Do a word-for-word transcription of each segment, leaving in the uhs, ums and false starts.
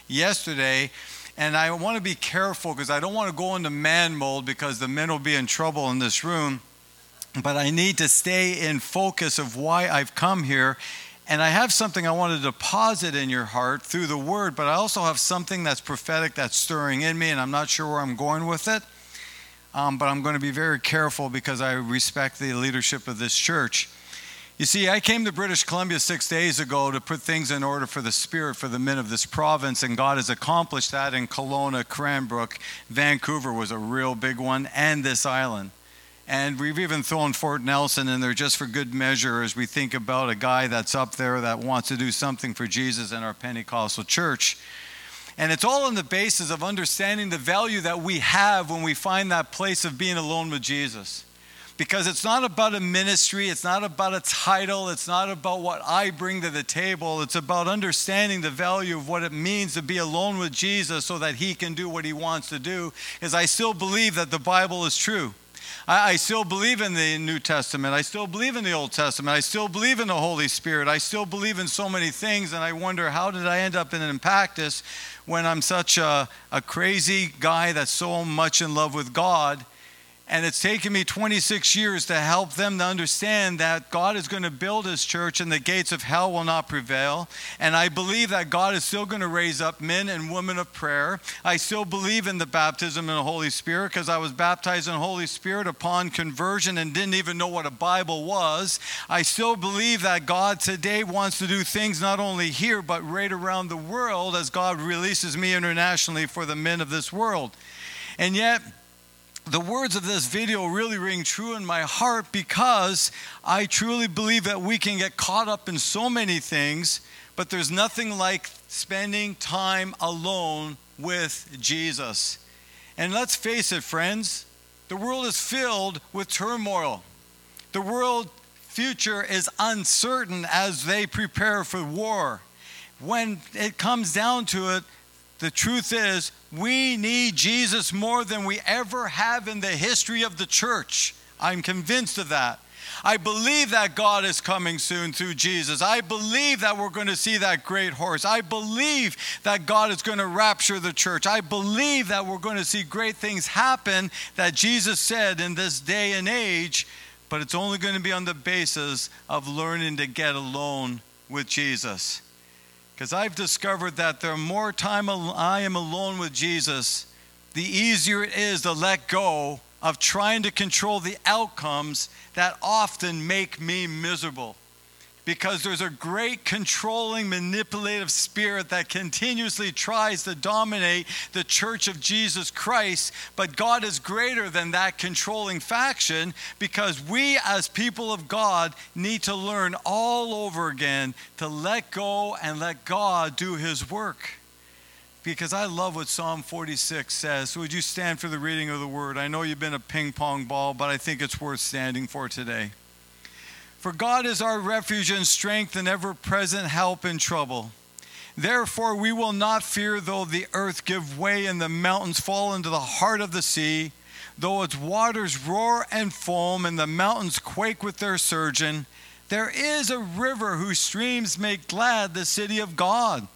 yesterday. And I want to be careful because I don't want to go into man mode because the men will be in trouble in this room. But I need to stay in focus of why I've come here. And I have something I want to deposit in your heart through the word, but I also have something that's prophetic that's stirring in me, and I'm not sure where I'm going with it. Um, but I'm going to be very careful because I respect the leadership of this church. You see, I came to British Columbia six days ago to put things in order for the Spirit, for the men of this province, and God has accomplished that in Kelowna, Cranbrook. Vancouver was a real big one, and this island. And we've even thrown Fort Nelson in there just for good measure as we think about a guy that's up there that wants to do something for Jesus in our Pentecostal church. And it's all on the basis of understanding the value that we have when we find that place of being alone with Jesus. Because it's not about a ministry, it's not about a title, it's not about what I bring to the table. It's about understanding the value of what it means to be alone with Jesus so that he can do what he wants to do. Because I still believe that the Bible is true. I, I still believe in the New Testament. I still believe in the Old Testament. I still believe in the Holy Spirit. I still believe in so many things, and I wonder, how did I end up in Impactus when I'm such a, a crazy guy that's so much in love with God? And it's taken me twenty-six years to help them to understand that God is going to build his church and the gates of hell will not prevail. And I believe that God is still going to raise up men and women of prayer. I still believe in the baptism in the Holy Spirit because I was baptized in the Holy Spirit upon conversion and didn't even know what a Bible was. I still believe that God today wants to do things not only here but right around the world as God releases me internationally for the men of this world. And yet, the words of this video really ring true in my heart because I truly believe that we can get caught up in so many things, but there's nothing like spending time alone with Jesus. And let's face it, friends, the world is filled with turmoil. The world future is uncertain as they prepare for war. When it comes down to it, the truth is, we need Jesus more than we ever have in the history of the church. I'm convinced of that. I believe that God is coming soon through Jesus. I believe that we're going to see that great horse. I believe that God is going to rapture the church. I believe that we're going to see great things happen that Jesus said in this day and age, but it's only going to be on the basis of learning to get alone with Jesus. Because I've discovered that the more time I am alone with Jesus, the easier it is to let go of trying to control the outcomes that often make me miserable. Because there's a great controlling, manipulative spirit that continuously tries to dominate the church of Jesus Christ. But God is greater than that controlling faction because we as people of God need to learn all over again to let go and let God do his work. Because I love what Psalm forty-six says. So would you stand for the reading of the word? I know you've been a ping pong ball, but I think it's worth standing for today. For God is our refuge and strength and ever-present help in trouble. Therefore we will not fear though the earth give way and the mountains fall into the heart of the sea, though its waters roar and foam and the mountains quake with their surging. There is a river whose streams make glad the city of God,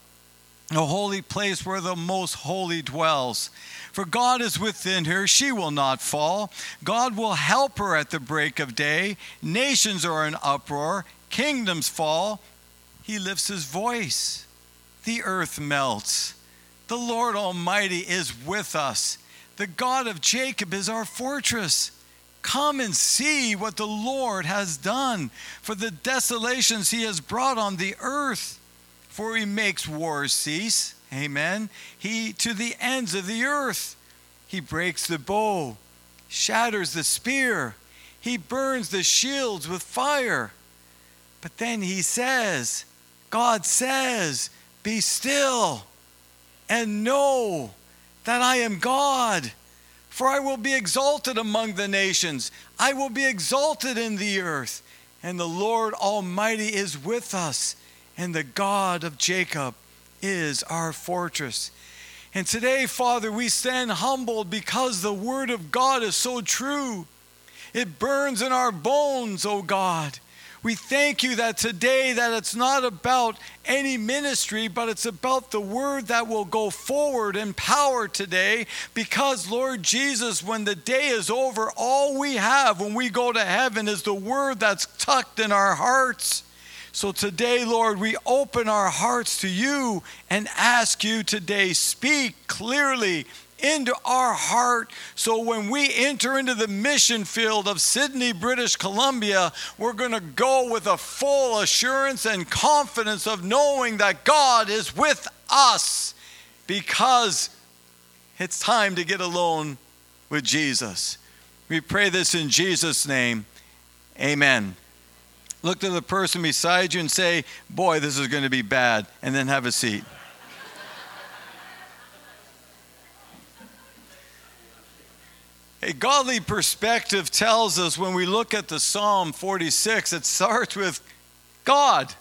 a holy place where the most holy dwells. For God is within her, she will not fall. God will help her at the break of day. Nations are in uproar, kingdoms fall. He lifts his voice. The earth melts. The Lord Almighty is with us. The God of Jacob is our fortress. Come and see what the Lord has done, for the desolations he has brought on the earth. For he makes wars cease. Amen. He to the ends of the earth. He breaks the bow, shatters the spear. He burns the shields with fire. But then he says, God says, be still and know that I am God. For I will be exalted among the nations. I will be exalted in the earth. And the Lord Almighty is with us. And the God of Jacob is our fortress. And today, Father, we stand humbled because the word of God is so true. It burns in our bones, O God. We thank you that today that it's not about any ministry, but it's about the word that will go forward in power today. Because, Lord Jesus, when the day is over, all we have when we go to heaven is the word that's tucked in our hearts. So today, Lord, we open our hearts to you and ask you today, speak clearly into our heart, so when we enter into the mission field of Sydney, British Columbia, we're going to go with a full assurance and confidence of knowing that God is with us, because it's time to get alone with Jesus. We pray this in Jesus' name. Amen. Look to the person beside you and say, boy, this is going to be bad, and then have a seat. A godly perspective tells us when we look at the Psalm forty-six, it starts with God.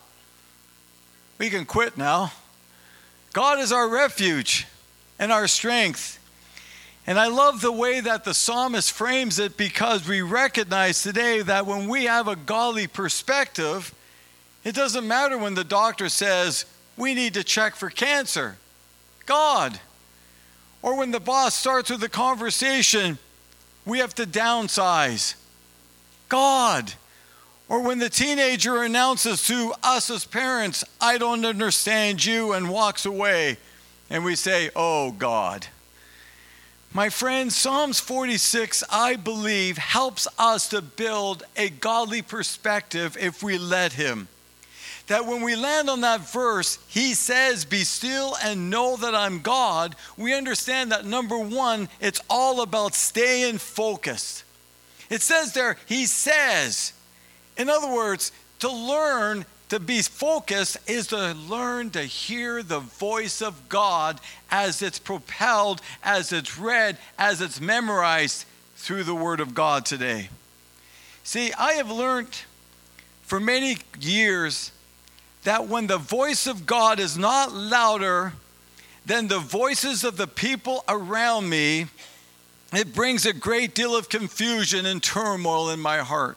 We can quit now. God is our refuge and our strength. And I love the way that the psalmist frames it, because we recognize today that when we have a godly perspective, it doesn't matter when the doctor says, we need to check for cancer. God. Or when the boss starts with the conversation, we have to downsize. God. Or when the teenager announces to us as parents, I don't understand you, and walks away, and we say, oh God. My friends, Psalms forty-six, I believe, helps us to build a godly perspective if we let him. That when we land on that verse, he says, be still and know that I'm God. We understand that, number one, it's all about staying focused. It says there, he says. In other words, to learn to be focused is to learn to hear the voice of God as it's propelled, as it's read, as it's memorized through the Word of God today. See, I have learned for many years that when the voice of God is not louder than the voices of the people around me, it brings a great deal of confusion and turmoil in my heart.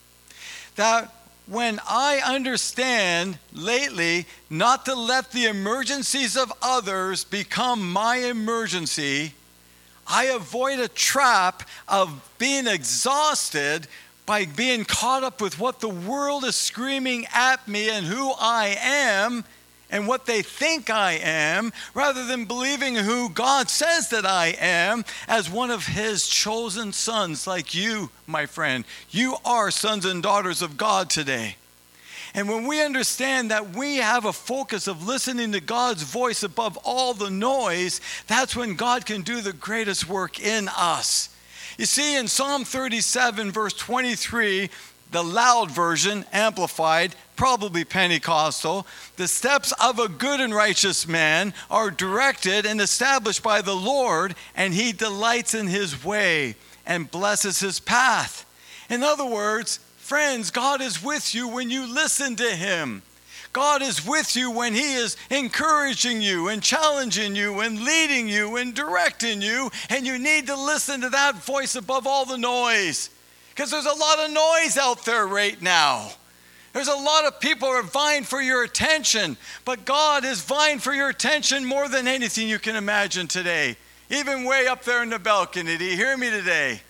That when I understand lately not to let the emergencies of others become my emergency, I avoid a trap of being exhausted by being caught up with what the world is screaming at me and who I am and what they think I am, rather than believing who God says that I am as one of his chosen sons like you, my friend. You are sons and daughters of God today. And when we understand that we have a focus of listening to God's voice above all the noise, that's when God can do the greatest work in us. You see, in Psalm thirty-seven, verse twenty-three, the loud version, amplified, probably Pentecostal, the steps of a good and righteous man are directed and established by the Lord, and he delights in his way and blesses his path. In other words, friends, God is with you when you listen to him. God is with you when he is encouraging you and challenging you and leading you and directing you, and you need to listen to that voice above all the noise, because there's a lot of noise out there right now. There's a lot of people who are vying for your attention, but God is vying for your attention more than anything you can imagine today, even way up there in the balcony. Do you hear me today?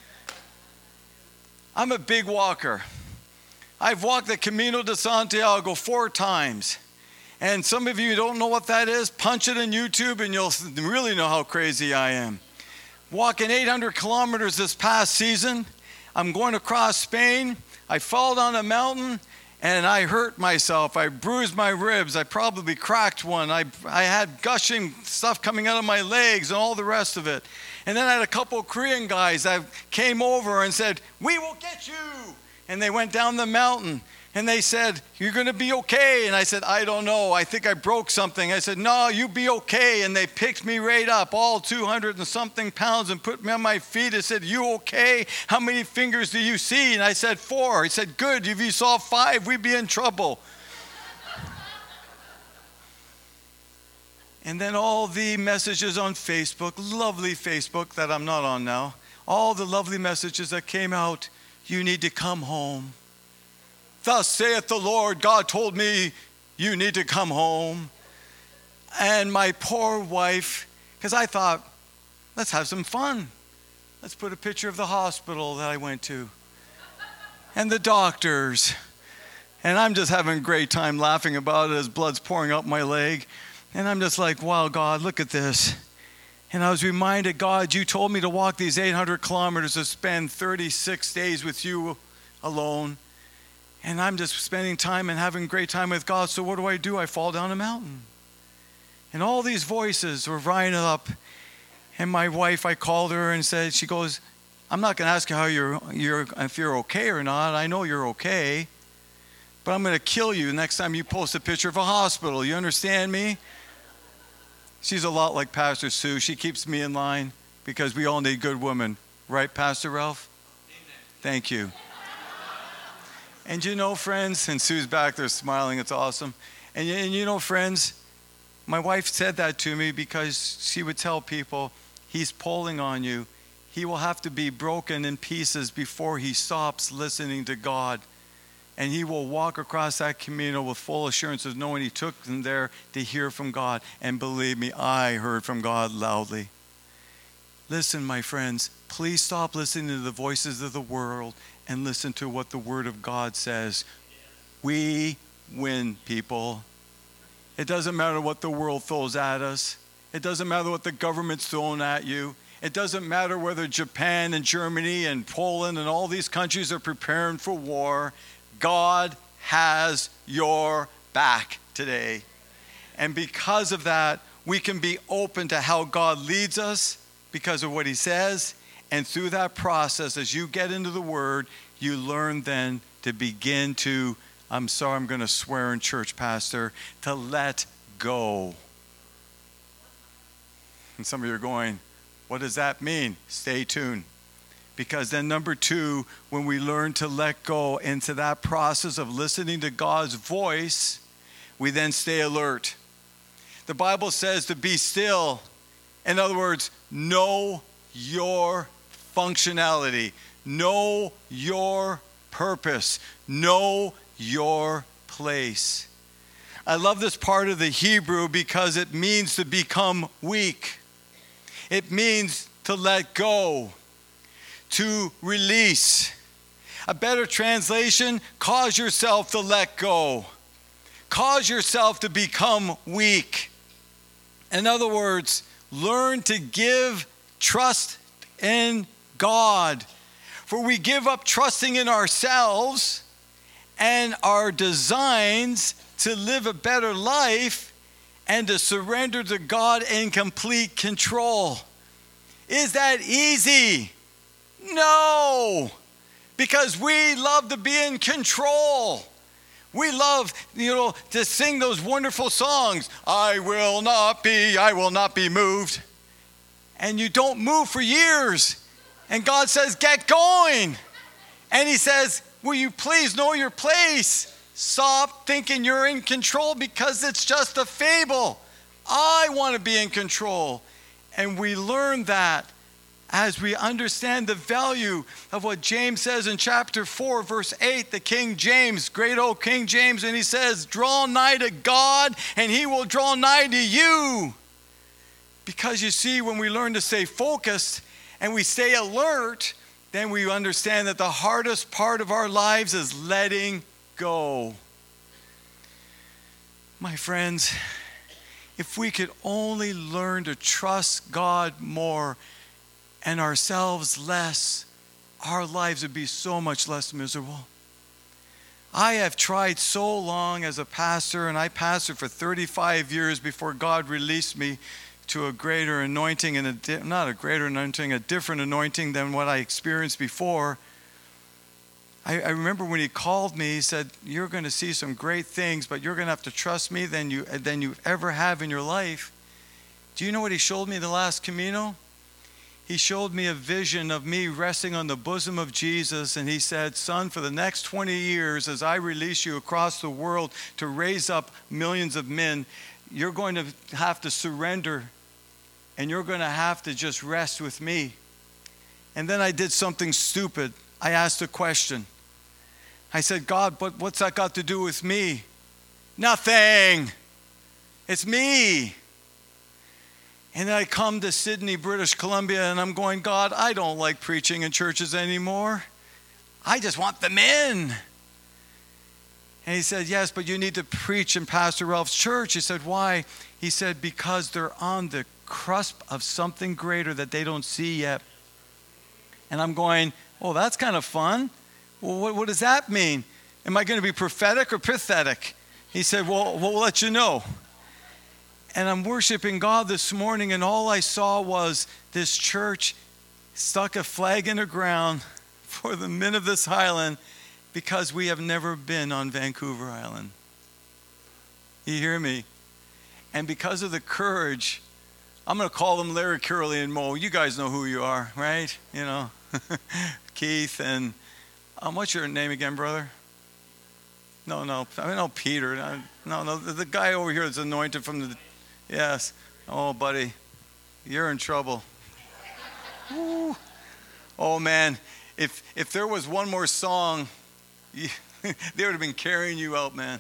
I'm a big walker. I've walked the Camino de Santiago four times. And some of you don't know what that is. Punch it in YouTube and you'll really know how crazy I am. Walking eight hundred kilometers this past season. I'm going across Spain. I fall down a mountain and I hurt myself. I bruised my ribs. I probably cracked one. I, I had gushing stuff coming out of my legs and all the rest of it. And then I had a couple of Korean guys that came over and said, we will get you. And they went down the mountain and they said, you're going to be okay. And I said, I don't know. I think I broke something. I said, no, you be okay. And they picked me right up, all two hundred and something pounds, and put me on my feet and said, you okay? How many fingers do you see? And I said, four. He said, good. If you saw five, we'd be in trouble. And then all the messages on Facebook, lovely Facebook that I'm not on now, all the lovely messages that came out, you need to come home. thus saith the Lord, God told me you need to come home. And my poor wife, because I thought, let's have some fun. Let's put a picture of the hospital that I went to and the doctors. And I'm just having a great time laughing about it as blood's pouring up my leg. And I'm just like, wow, God, look at this. And I was reminded, God, you told me to walk these eight hundred kilometers to spend thirty-six days with you alone. And I'm just spending time and having a great time with God. So what do I do? I fall down a mountain. And all these voices were rising up. And my wife, I called her and said, she goes, I'm not going to ask you how you're, you're, if you're okay or not. I know you're okay. But I'm going to kill you next time you post a picture of a hospital. You understand me? She's a lot like Pastor Sue. She keeps me in line because we all need good women. Right, Pastor Ralph? Amen. Thank you. And you know, friends, and Sue's back there smiling. It's awesome. And, and you know, friends, my wife said that to me because she would tell people, he's pulling on you. He will have to be broken in pieces before he stops listening to God. And he will walk across that Camino with full assurance of knowing he took them there to hear from God. And believe me, I heard from God loudly. Listen, my friends, please stop listening to the voices of the world and listen to what the Word of God says. We win, people. It doesn't matter what the world throws at us. It doesn't matter what the government's throwing at you. It doesn't matter whether Japan and Germany and Poland and all these countries are preparing for war. God has your back today. And because of that, we can be open to how God leads us because of what he says. And through that process, as you get into the Word, you learn then to begin to, I'm sorry, I'm going to swear in church, Pastor, to let go. And some of you are going, what does that mean? Stay tuned. Because then number two, when we learn to let go into that process of listening to God's voice, we then stay alert. The Bible says to be still. In other words, know your functionality. Know your purpose. Know your place. I love this part of the Hebrew because it means to become weak. It means to let go. To release. A better translation, cause yourself to let go. Cause yourself to become weak. In other words, learn to give trust in God. For we give up trusting in ourselves and our designs to live a better life and to surrender to God in complete control. Is that easy? No, because we love to be in control. We love, you know, to sing those wonderful songs. I will not be, I will not be moved. And you don't move for years. And God says, get going. And he says, will you please know your place? Stop thinking you're in control because it's just a fable. I want to be in control. And we learn that as we understand the value of what James says in chapter four, verse eight, the King James, great old King James, and he says, draw nigh to God and he will draw nigh to you. Because you see, when we learn to stay focused and we stay alert, then we understand that the hardest part of our lives is letting go. My friends, if we could only learn to trust God more and ourselves less, our lives would be so much less miserable. I have tried so long as a pastor, and I pastored for thirty-five years before God released me to a greater anointing, and a di- not a greater anointing, a different anointing than what I experienced before. I, I remember when he called me, he said, you're going to see some great things, but you're going to have to trust me than you, than you ever have in your life. Do you know what he showed me the last Camino? He showed me a vision of me resting on the bosom of Jesus, and he said, son, for the next twenty years, as I release you across the world to raise up millions of men, you're going to have to surrender, and you're going to have to just rest with me. And then I did something stupid. I asked a question. I said, God, but what's that got to do with me? Nothing. It's me. And then I come to Sydney, British Columbia, and I'm going, God, I don't like preaching in churches anymore. I just want them in. And he said, yes, but you need to preach in Pastor Ralph's church. He said, why? He said, because they're on the cusp of something greater that they don't see yet. And I'm going, oh, that's kind of fun. Well, what, what does that mean? Am I going to be prophetic or pathetic? He said, well, we'll let you know. And I'm worshiping God this morning, and all I saw was this church stuck a flag in the ground for the men of this island because we have never been on Vancouver Island. You hear me? And because of the courage, I'm going to call them Larry, Curly, and Mo. You guys know who you are, right? You know, Keith and, um, what's your name again, brother? No, no, I know Peter. No, no, the, the guy over here that's anointed from the, yes. Oh, buddy, you're in trouble. Woo. Oh, man, if if there was one more song, you, they would have been carrying you out, man.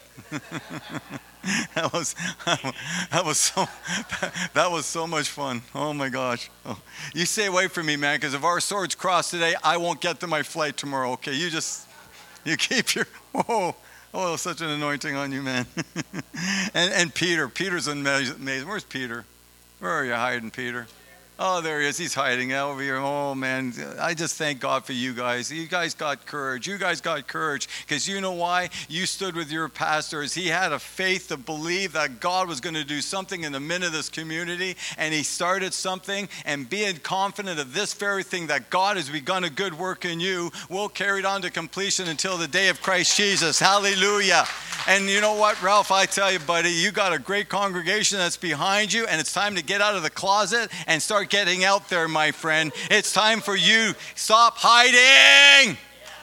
That was that was so that was so much fun. Oh my gosh! Oh. You stay away from me, man, because if our swords cross today, I won't get to my flight tomorrow. Okay, you just you keep your oh oh such an anointing on you, man. and and Peter, Peter's amazing. Where's Peter? Where are you hiding, Peter? Oh, there he is. He's hiding out over here. Oh, man. I just thank God for you guys. You guys got courage. You guys got courage. Because you know why? You stood with your pastors. He had a faith to believe that God was going to do something in the midst of this community. And he started something. And being confident of this very thing, that God has begun a good work in you, will carry it on to completion until the day of Christ Jesus. Hallelujah. And you know what, Ralph? I tell you, buddy, you got a great congregation that's behind you. And it's time to get out of the closet and start getting out there, my friend. It's time for you. Stop hiding.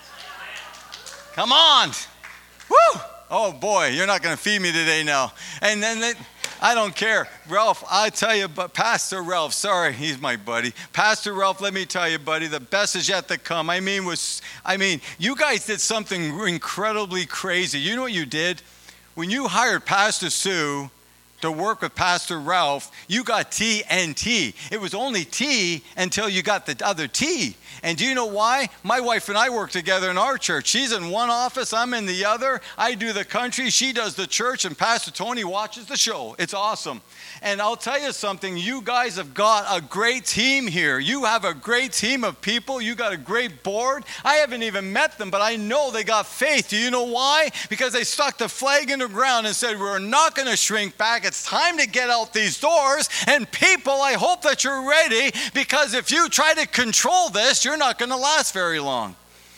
Come on. Woo! Oh boy, you're not going to feed me today now. And then they, I don't care. Ralph, I tell you, but Pastor Ralph, sorry, he's my buddy. Pastor Ralph, let me tell you, buddy, the best is yet to come. I mean, was I mean, you guys did something incredibly crazy. You know what you did? When you hired Pastor Sue to work with Pastor Ralph, you got T and T. It was only T until you got the other T. And do you know why? My wife and I work together in our church. She's in one office, I'm in the other. I do the country, she does the church, and Pastor Tony watches the show. It's awesome. And I'll tell you something, you guys have got a great team here. You have a great team of people. You got a great board. I haven't even met them, but I know they got faith. Do you know why? Because they stuck the flag in the ground and said, we're not going to shrink back. It's time to get out these doors. And people, I hope that you're ready, because if you try to control this, you're not going to last very long.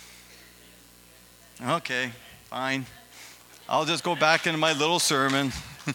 Okay, fine. I'll just go back into my little sermon.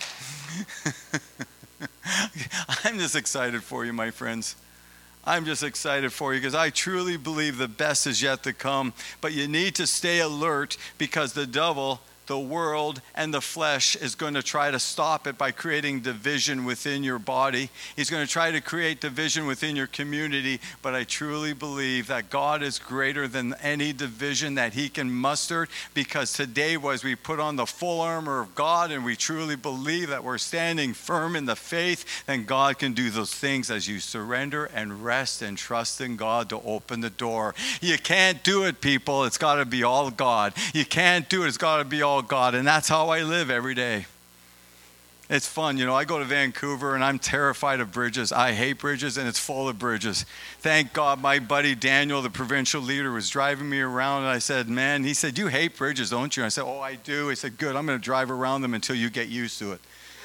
I'm just excited for you, my friends. I'm just excited for you because I truly believe the best is yet to come. But you need to stay alert, because the devil, the world, and the flesh is going to try to stop it by creating division within your body. He's going to try to create division within your community. But I truly believe that God is greater than any division that he can muster, because today was we put on the full armor of God and we truly believe that we're standing firm in the faith, then God can do those things as you surrender and rest and trust in God to open the door. You can't do it, people. It's got to be all God. You can't do it. It's got to be all God. And that's how I live every day. It's fun. You know, I go to Vancouver and I'm terrified of bridges. I hate bridges, and it's full of bridges. Thank God my buddy Daniel, the provincial leader, was driving me around, and I said, man, he said, you hate bridges, don't you? And I said, oh, I do. He said, good. I'm going to drive around them until you get used to it.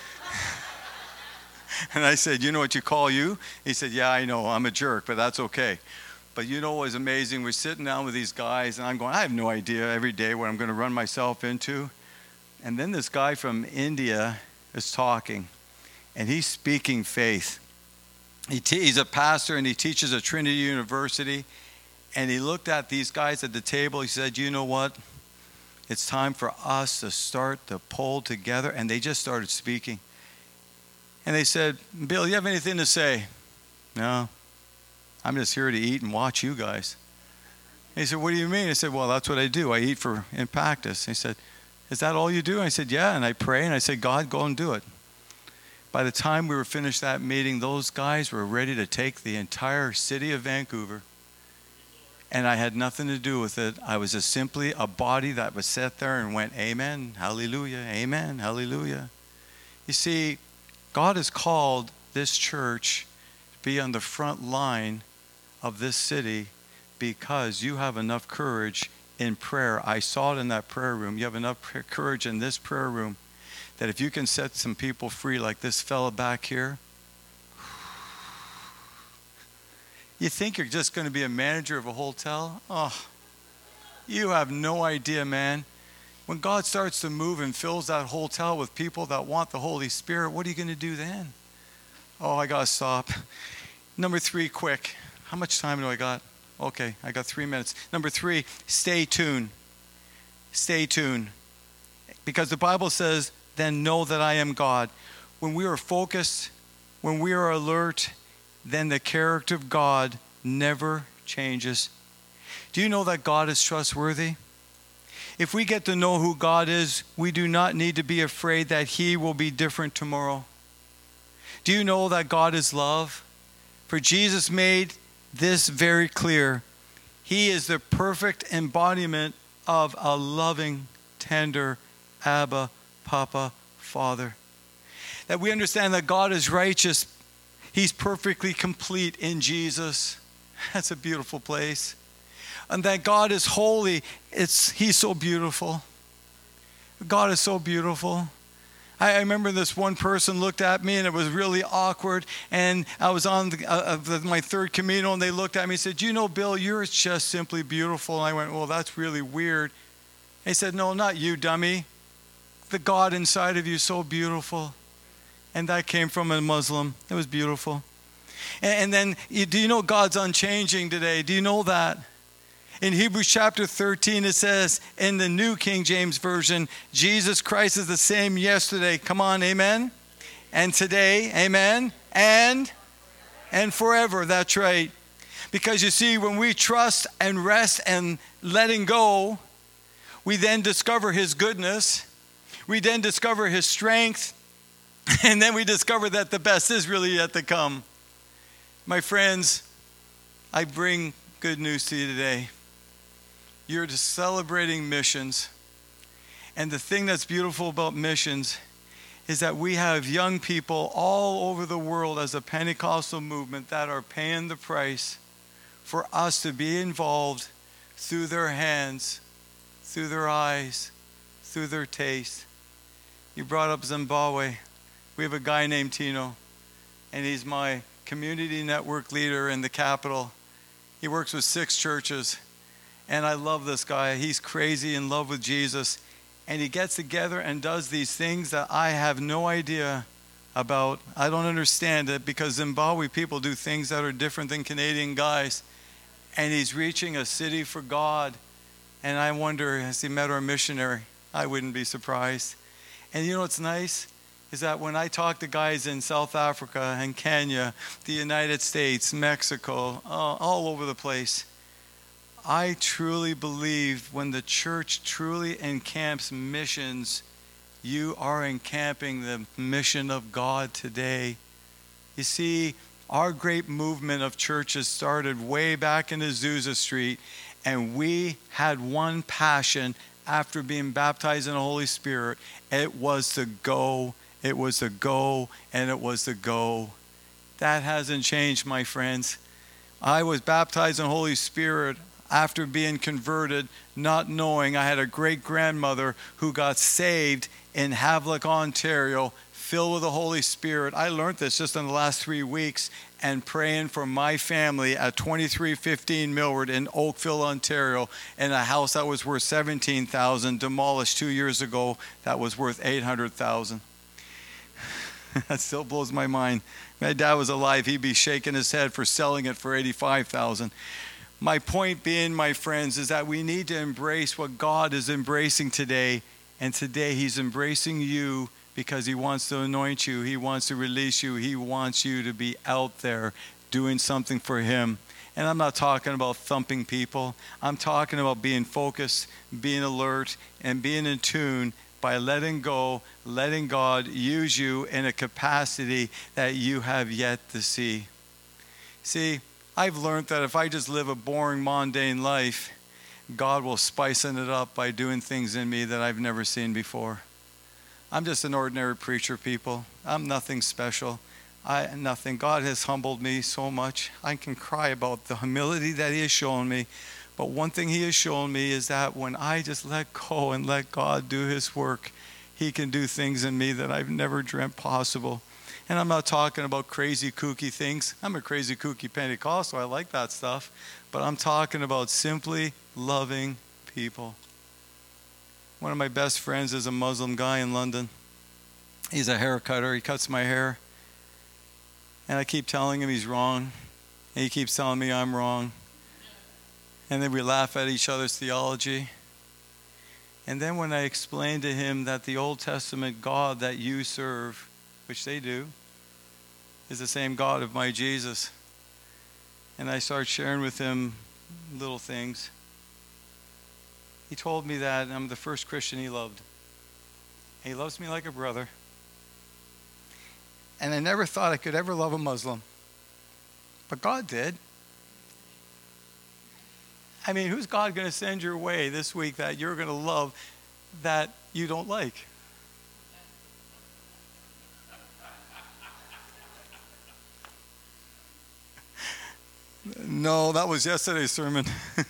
And I said, you know what you call you? He said, yeah, I know. I'm a jerk, but that's okay. But you know what was amazing? We're sitting down with these guys, and I'm going, I have no idea every day what I'm going to run myself into. And then this guy from India is talking, and he's speaking faith. He te- he's a pastor, and he teaches at Trinity University. And he looked at these guys at the table. He said, you know what? It's time for us to start to pull together. And they just started speaking. And they said, Bill, you have anything to say? No. I'm just here to eat and watch you guys. He said, what do you mean? I said, well, that's what I do. I eat for Impactus. He said, is that all you do? I said, yeah. And I pray and I said, God, go and do it. By the time we were finished that meeting, those guys were ready to take the entire city of Vancouver. And I had nothing to do with it. I was just simply a body that was sat there and went, amen, hallelujah, amen, hallelujah. You see, God has called this church to be on the front line of this city because you have enough courage in prayer. I saw it in that prayer room. You have enough courage in this prayer room that if you can set some people free like this fella back here, you think you're just going to be a manager of a hotel? Oh, you have no idea, man. When God starts to move and fills that hotel with people that want the Holy Spirit, what are you going to do then? Oh, I got to stop. Number three, quick. How much time do I got? Okay, I got three minutes. Number three, stay tuned. Stay tuned. Because the Bible says, then know that I am God. When we are focused, when we are alert, then the character of God never changes. Do you know that God is trustworthy? If we get to know who God is, we do not need to be afraid that He will be different tomorrow. Do you know that God is love? For Jesus made this very clear. He is the perfect embodiment of a loving, tender Abba, Papa, Father. That we understand that God is righteous. He's perfectly complete in Jesus. That's a beautiful place. And that God is holy. It's He's so beautiful. God is so beautiful. I, I remember this one person looked at me and it was really awkward. And I was on the, uh, the, my third Camino and they looked at me and said, you know, Bill, you're just simply beautiful. And I went, well, that's really weird. He said, no, not you, dummy. The God inside of you is so beautiful. And that came from a Muslim. It was beautiful. And, and then, you, do you know God's unchanging today? Do you know that? In Hebrews chapter thirteen, it says, in the New King James Version, Jesus Christ is the same yesterday. Come on, amen? And today, amen? And, and forever, that's right. Because you see, when we trust and rest and letting go, we then discover His goodness. We then discover His strength. And then we discover that the best is really yet to come. My friends, I bring good news to you today. You're just celebrating missions. And the thing that's beautiful about missions is that we have young people all over the world as a Pentecostal movement that are paying the price for us to be involved through their hands, through their eyes, through their taste. You brought up Zimbabwe. We have a guy named Tino, and he's my community network leader in the capital. He works with six churches, and I love this guy. He's crazy in love with Jesus, and he gets together and does these things that I have no idea about. I don't understand it because Zimbabwe people do things that are different than Canadian guys, and he's reaching a city for God, and I wonder, has he met our missionary? I wouldn't be surprised. And you know what's nice? Is that when I talk to guys in South Africa and Kenya, the United States, Mexico, uh, all over the place, I truly believe when the church truly encamps missions, you are encamping the mission of God today. You see, our great movement of churches started way back in Azusa Street, and we had one passion after being baptized in the Holy Spirit. It was to go. It was the go, and it was the go. That hasn't changed, my friends. I was baptized in the Holy Spirit after being converted, not knowing I had a great-grandmother who got saved in Havelock, Ontario, filled with the Holy Spirit. I learned this just in the last three weeks and praying for my family at twenty-three fifteen Millward in Oakville, Ontario, in a house that was worth seventeen thousand dollars, demolished two years ago, that was worth eight hundred thousand dollars. That still blows my mind. My dad was alive, he'd be shaking his head for selling it for eighty-five thousand dollars. My point being, my friends, is that we need to embrace what God is embracing today. And today He's embracing you because He wants to anoint you. He wants to release you. He wants you to be out there doing something for Him. And I'm not talking about thumping people. I'm talking about being focused, being alert, and being in tune by letting go, letting God use you in a capacity that you have yet to see. See, I've learned that if I just live a boring, mundane life, God will spicing it up by doing things in me that I've never seen before. I'm just an ordinary preacher, people. I'm nothing special. I nothing. God has humbled me so much. I can cry about the humility that He has shown me. But one thing He has shown me is that when I just let go and let God do His work, He can do things in me that I've never dreamt possible. And I'm not talking about crazy, kooky things. I'm a crazy, kooky Pentecostal. I like that stuff. But I'm talking about simply loving people. One of my best friends is a Muslim guy in London. He's a hair cutter. He cuts my hair. And I keep telling him he's wrong. And he keeps telling me I'm wrong. And then we laugh at each other's theology. And then when I explain to him that the Old Testament God that you serve, which they do, is the same God of my Jesus. And I start sharing with him little things. He told me that I'm the first Christian he loved. He loves me like a brother. And I never thought I could ever love a Muslim. But God did. I mean, who's God going to send your way this week that you're going to love that you don't like? No, that was yesterday's sermon.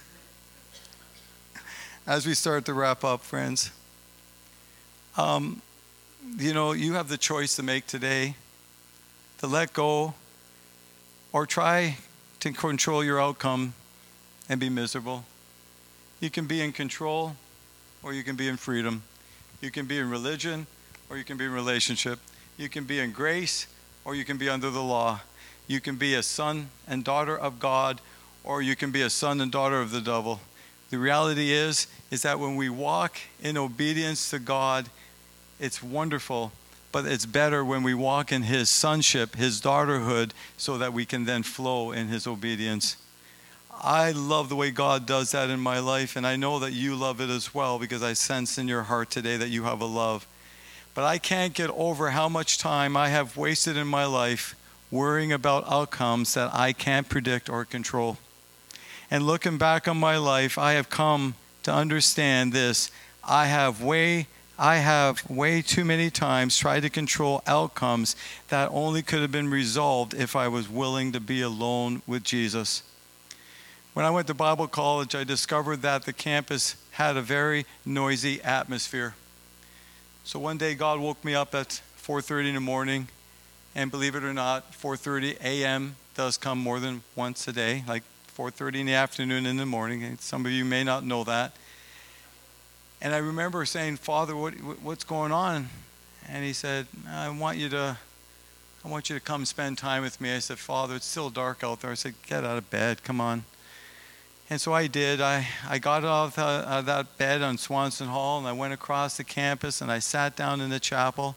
As we start to wrap up, friends, um, you know, you have the choice to make today to let go or try to control your outcome and be miserable. You can be in control or you can be in freedom. You can be in religion or you can be in relationship. You can be in grace or you can be under the law. You can be a son and daughter of God or you can be a son and daughter of the devil. The reality is, is that when we walk in obedience to God, it's wonderful, but it's better when we walk in His sonship, His daughterhood, so that we can then flow in His obedience. I love the way God does that in my life, and I know that you love it as well because I sense in your heart today that you have a love. But I can't get over how much time I have wasted in my life worrying about outcomes that I can't predict or control. And looking back on my life, I have come to understand this. I have way, I have way too many times tried to control outcomes that only could have been resolved if I was willing to be alone with Jesus. When I went to Bible college, I discovered that the campus had a very noisy atmosphere. So one day God woke me up at four thirty in the morning, and believe it or not, four thirty a.m. does come more than once a day, like four thirty in the afternoon, in the morning. And some of you may not know that. And I remember saying, Father, what, what's going on? And He said, I want you to, I want you to come spend time with me. I said, Father, it's still dark out there. I said, get out of bed, come on. And so I did. I, I got off the, uh, that bed on Swanson Hall, and I went across the campus, and I sat down in the chapel.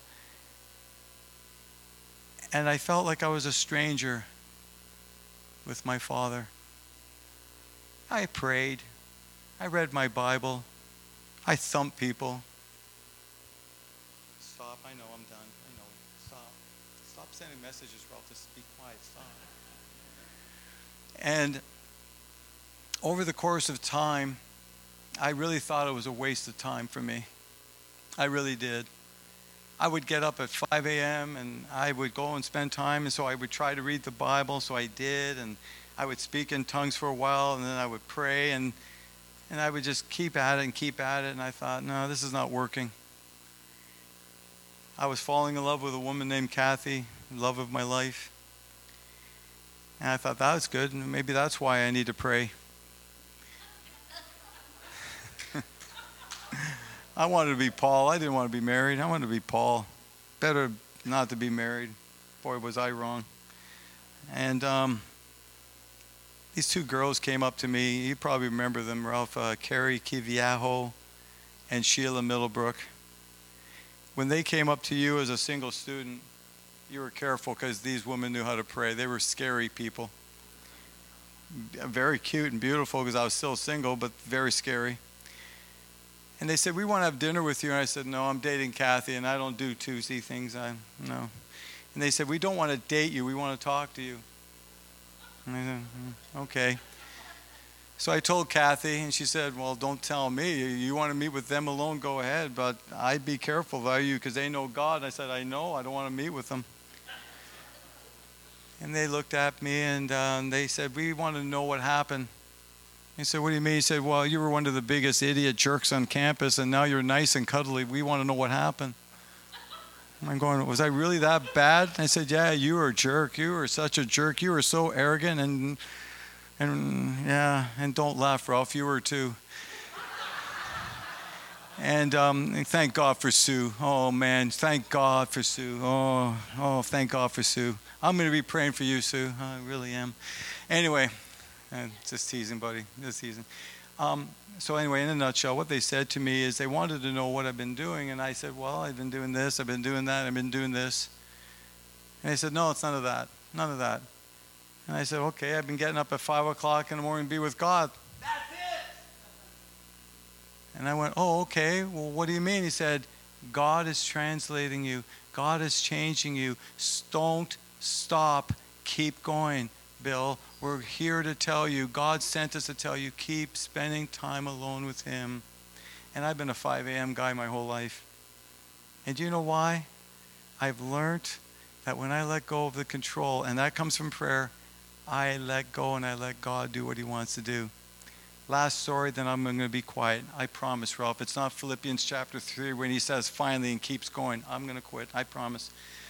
And I felt like I was a stranger with my Father. I prayed. I read my Bible. I thumped people. Stop. I know I'm done. I know. Stop. Stop sending messages, Ralph. Just be quiet. Stop. And over the course of time, I really thought it was a waste of time for me. I really did. I would get up at five a.m. and I would go and spend time, and so I would try to read the Bible, so I did, and I would speak in tongues for a while, and then I would pray, and and I would just keep at it and keep at it, and I thought, no, this is not working. I was falling in love with a woman named Kathy, love of my life, and I thought, that was good, and maybe that's why I need to pray. I wanted to be Paul. I didn't want to be married. I wanted to be Paul. Better not to be married. Boy, was I wrong. And um, these two girls came up to me. You probably remember them, Ralph. Uh, Carrie Kiviaho and Sheila Middlebrook. When they came up to you as a single student, you were careful because these women knew how to pray. They were scary people. very cute and beautiful because I was still single, but very scary. And they said, we want to have dinner with you. And I said, no, I'm dating Kathy, and I don't do Tuesday things. I no. And they said, we don't want to date you. We want to talk to you. And I said, mm, okay. So I told Kathy, and she said, well, don't tell me. You want to meet with them alone, go ahead. But I'd be careful about you because they know God. And I said, I know. I don't want to meet with them. And they looked at me, and uh, they said, we want to know what happened. He said, what do you mean? He said, well, you were one of the biggest idiot jerks on campus, and now you're nice and cuddly. We want to know what happened. I'm going, was I really that bad? I said, yeah, you were a jerk. You were such a jerk. You were so arrogant, and, and yeah, and don't laugh, Ralph. You were too. And um, thank God for Sue. Oh, man, thank God for Sue. Oh, oh, thank God for Sue. I'm going to be praying for you, Sue. I really am. Anyway, uh, just teasing, buddy. Just teasing. Um, so anyway, in a nutshell, what they said to me is they wanted to know what I've been doing. And I said, well, I've been doing this. I've been doing that. I've been doing this. And they said, no, it's none of that. None of that. And I said, okay, I've been getting up at five o'clock in the morning to be with God. That's it. And I went, oh, okay. Well, what do you mean? He said, God is translating you. God is changing you. Don't stop. Keep going, Bill. We're here to tell you. God sent us to tell you, keep spending time alone with him. And I've been a five a.m. guy my whole life. And do you know why? I've learned that when I let go of the control, and that comes from prayer, I let go and I let God do what he wants to do. Last story, then I'm going to be quiet. I promise, Ralph. It's not Philippians chapter three when he says finally and keeps going. I'm going to quit. I promise.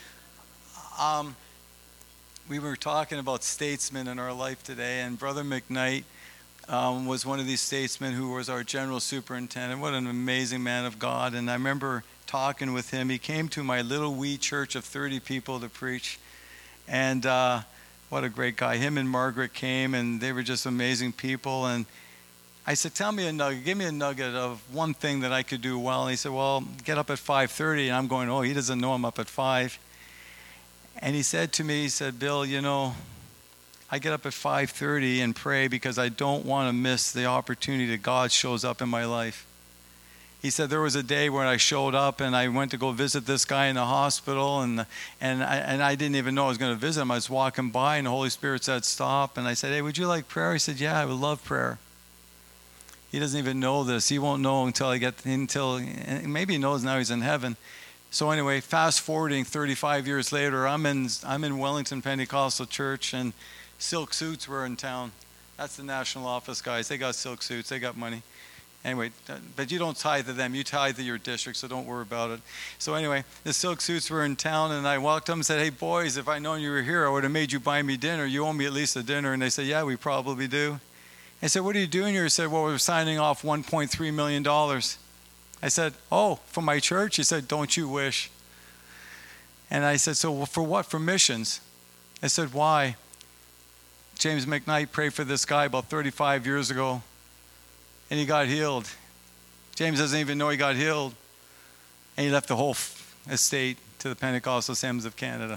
Um, we were talking about statesmen in our life today, and Brother McKnight um, was one of these statesmen who was our general superintendent. What an amazing man of God. And I remember talking with him. He came to my little wee church of thirty people to preach. And uh, what a great guy. Him and Margaret came, and they were just amazing people. And I said, tell me a nugget. Give me a nugget of one thing that I could do well. And he said, well, get up at five thirty. And I'm going, oh, he doesn't know I'm up at five. And he said to me, he said, Bill, you know, I get up at five thirty and pray because I don't want to miss the opportunity that God shows up in my life. He said there was a day when I showed up and I went to go visit this guy in the hospital, and and I, and I didn't even know I was going to visit him. I was walking by and the Holy Spirit said, stop. And I said, hey, would you like prayer? He said, yeah, I would love prayer. He doesn't even know this. He won't know until I get, until, maybe he knows now he's in heaven. So anyway, fast forwarding thirty-five years later, I'm in I'm in Wellington Pentecostal Church, and silk suits were in town. That's the national office guys. They got silk suits. They got money. Anyway, but you don't tithe to them. You tithe to your district, so don't worry about it. So anyway, the silk suits were in town, and I walked up and said, hey, boys, if I'd known you were here, I would have made you buy me dinner. You owe me at least a dinner. And they said, yeah, we probably do. I said, what are you doing here? He said, well, we're signing off one point three million dollars. I said, oh, for my church? He said, don't you wish? And I said, so for what? For missions? I said, why? James McKnight prayed for this guy about thirty-five years ago, and he got healed. James doesn't even know he got healed. And he left the whole estate to the Pentecostal Assemblies of Canada.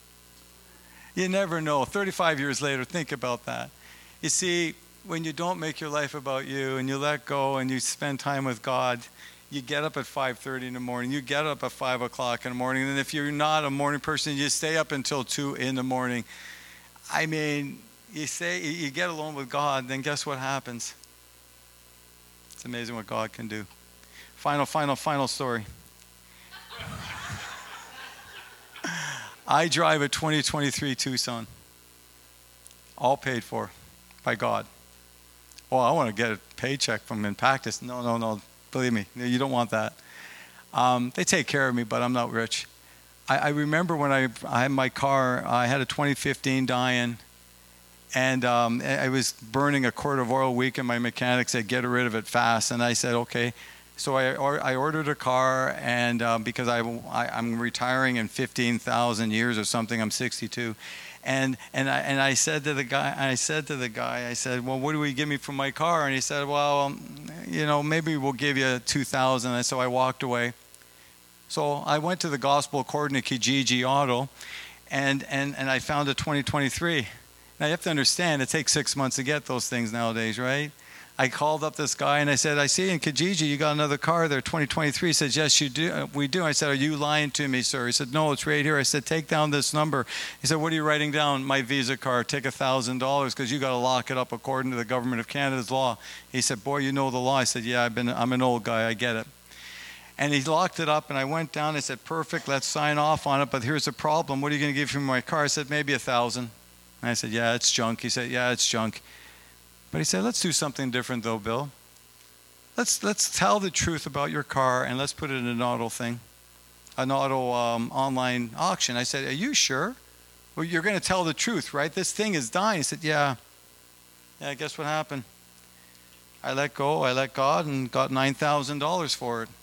You never know. thirty-five years later, think about that. You see, when you don't make your life about you and you let go and you spend time with God, you get up at five thirty in the morning. You get up at five o'clock in the morning. And if you're not a morning person, you stay up until two in the morning. I mean, you say you get alone with God, then guess what happens? It's amazing what God can do. Final, final, final story. I drive a twenty twenty-three Tucson, all paid for by God. Oh, I want to get a paycheck from Impactus. No, no, no. Believe me, you don't want that. Um, they take care of me, but I'm not rich. I, I remember when I, I had my car, I had a twenty fifteen Diane, and um, I was burning a quart of oil a week, and my mechanic said, get rid of it fast. And I said, okay. So I, or, I ordered a car, and uh, because I, I, I'm retiring in fifteen thousand years or something, I'm sixty-two. And and I and I said to the guy, I said to the guy, I said, well, what do we give me for my car? And he said, well, um, you know, maybe we'll give you two thousand. And so I walked away. So I went to the Gospel according to Kijiji Auto, and and and I found a twenty twenty-three, Now you have to understand, it takes six months to get those things nowadays, right? I called up this guy and I said, I see in Kijiji you got another car there, twenty twenty-three. He said, yes, you do. We do. I said, are you lying to me, sir? He said, no, it's right here. I said, take down this number. He said, what are you writing down? My Visa card. Take one thousand dollars because you got to lock it up according to the government of Canada's law. He said, boy, you know the law. I said, yeah, I've been, I'm an old guy. I get it. And he locked it up, and I went down. I said, perfect, let's sign off on it, but here's the problem. What are you going to give me for my car? I said, maybe a thousand. And I said, yeah, it's junk. He said, yeah, it's junk. But he said, let's do something different though, Bill. Let's let's tell the truth about your car, and let's put it in an auto thing, an auto um, online auction. I said, are you sure? Well, you're going to tell the truth, right? This thing is dying. He said, yeah. Yeah, guess what happened? I let go, I let God, and got nine thousand dollars for it.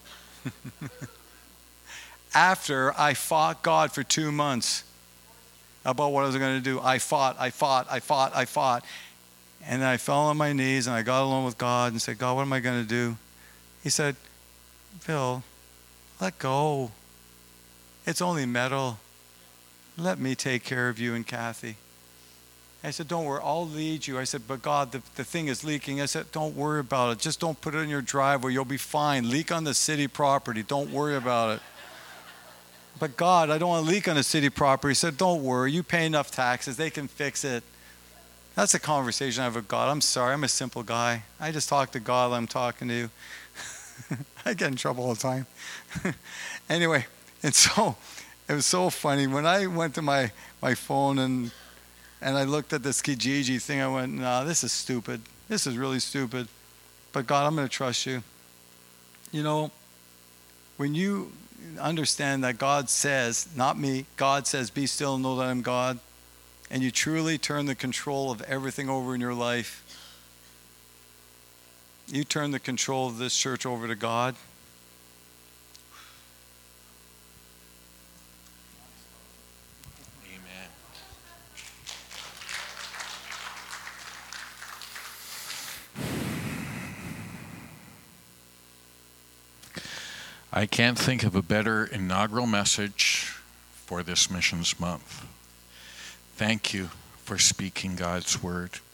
After I fought God for two months about what I was going to do. I fought, I fought, I fought, I fought. And then I fell on my knees and I got alone with God and said, God, what am I going to do? He said, Bill, let go. It's only metal. Let me take care of you and Kathy. I said, don't worry, I'll lead you. I said, but God, the, the thing is leaking. I said, don't worry about it. Just don't put it in your driveway. You'll be fine. Leak on the city property. Don't worry about it. But God, I don't want to leak on the city property. He said, don't worry. You pay enough taxes. They can fix it. That's a conversation I have with God. I'm sorry. I'm a simple guy. I just talk to God. I'm talking to you. I get in trouble all the time. Anyway, and so it was so funny. When I went to my, my phone and and I looked at this Kijiji thing, I went, nah, this is stupid. This is really stupid. But God, I'm going to trust you. You know, when you understand that God says, not me, God says, be still and know that I'm God, and you truly turn the control of everything over in your life, you turn the control of this church over to God. Amen. I can't think of a better inaugural message for this Missions Month. Thank you for speaking God's word.